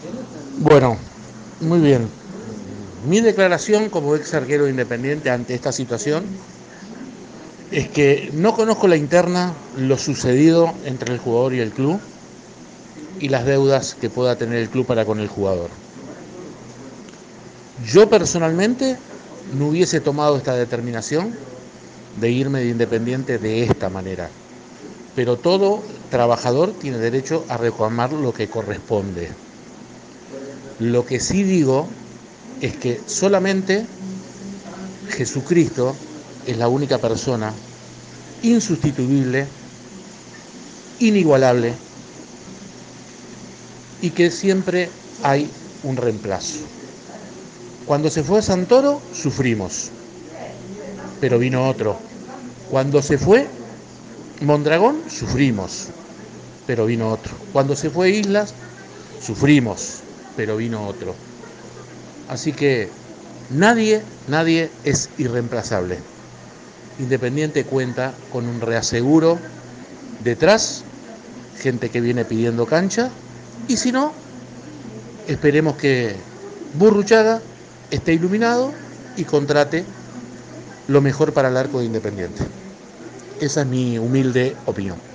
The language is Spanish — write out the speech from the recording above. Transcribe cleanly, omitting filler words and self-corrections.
Bueno, muy bien. Mi declaración como ex arquero independiente ante esta situación es que no conozco la interna, lo sucedido entre el jugador y el club y las deudas que pueda tener el club para con el jugador. Yo personalmente no hubiese tomado esta determinación de irme de Independiente de esta manera, pero todo trabajador tiene derecho a reclamar lo que corresponde. Lo que sí digo es que solamente Jesucristo es la única persona insustituible, inigualable y que siempre hay un reemplazo. Cuando se fue Santoro, sufrimos, pero vino otro. Cuando se fue Mondragón, sufrimos, pero vino otro. Cuando se fue Islas, sufrimos, pero vino otro. Así que nadie es irreemplazable. Independiente cuenta con un reaseguro detrás, gente que viene pidiendo cancha, y si no, esperemos que Burruchaga esté iluminado y contrate lo mejor para el arco de Independiente. Esa es mi humilde opinión.